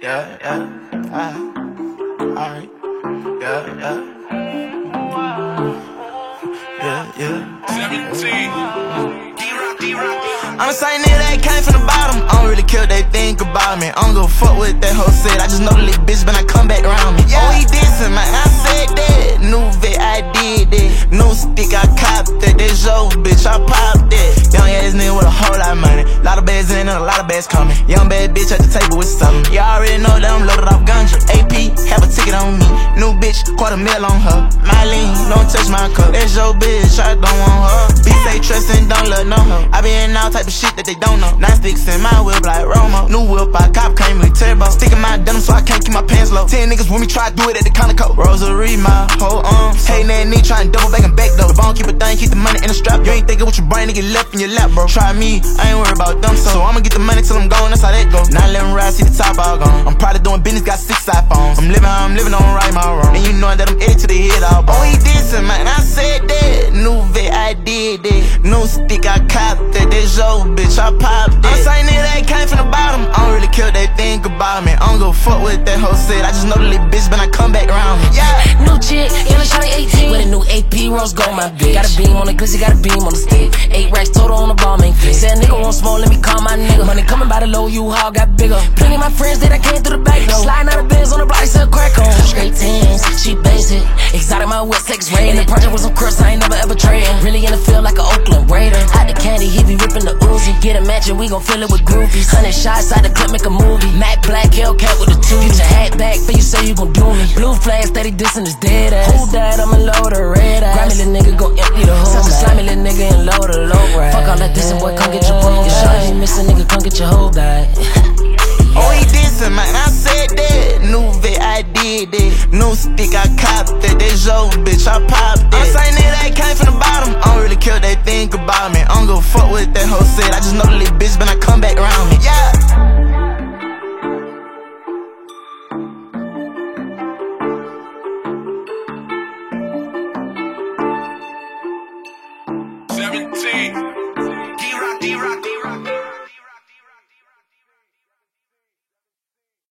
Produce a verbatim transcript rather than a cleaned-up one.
yeah, yeah, alright, alright, yeah, yeah, yeah, yeah. seventeen. D-Rock, D-Rock. I'm the same nigga that came from the bottom. I don't really care what they think about me. I don't give a fuck what that hoe said. I just know the little bitch when I come back around me. Yeah. Oh, he dissing, man. I said that. New vet, I did that. New stick, I copped that. That Joe, bitch, I popped that. Young ass nigga with a whole lot of money. Lot of bags in and a lot of bags coming. Young bad bitch at the table with something. Y'all already know that I'm loaded off ganja. A P, have a ticket on me. New bitch, quarter mil on her. My lean, don't touch my cup. That's your bitch, I don't want her. B say trust and don't love no hoe. I be in all type of shit that they don't know. Nine sticks in my whip like Romo. New whip, I cop, came with turbo. Sticking my denim so I can't keep my pants low. Ten niggas with me try to do it at the Conoco. Rosary, my whole arm. Hating that knee, trying to double back and back though. The bone keep a thing, keep the money in the strap. You ain't thinking with your brain, nigga left in your lap, bro. Try me, I ain't worried about them, so I'ma get the money till I'm gone, that's how that go. Now let them ride, see the top all gone. I'm probably doing business, got six iPhones. I'm living how I'm living, don't right my wrong. And you know that I'm edit to the head all bone. Oh, he dissing, man, I said that. New vet, I did that. New stick, I copped that. That Joe, bitch, I popped that. I'm saying nigga that came from the bottom. I don't really care what they think about me. I don't give a fuck what that hoe said. I just know the little bitch when I come back around me. Yeah. New chick, yellow shawty eighteen. With a new A P, rose gold, my bitch. Got a beam on the glizzy, got a beam on the stick. Eight racks total on the ball, main fit. Said nigga want small, let me call my nigga. Money coming by the low, you all got bigger. Plenty of my friends that I came through the back door. Sliding out of bins on the block, sell crack on. Straight tens, she basic. Exotic, my West Lakes rated. The project with some crust, I ain't never ever trading. Really in the field like an Oakland Raider. Out the candy, he be ripping the Uzi. Get a match and we gon' fill it with groupies. Hundred shots out the clip, make a movie. Matte Black, Hellcat with the two. Get your hat back, for you say you gon' do me. Blue flag, steady dissing his dead ass. Who that? I'ma load a red ass. Grimy little nigga, go empty the whole. Such a slimy little nigga and load a low ride. Fuck all that dissing, boy, come get your bro. Your shawty missing, nigga, come get your whole bag. Oh, he dissing, man, I said that. New vet, I did that. New stick, I copped that. That Joe, bitch, I popped that. I'm saying nigga that came from the bottom. I don't really care what they think about me. I don't give a fuck what that hoe said. I just know the little bitch when I come back around me. Yeah. seventeen. D-Rock, D-Rock.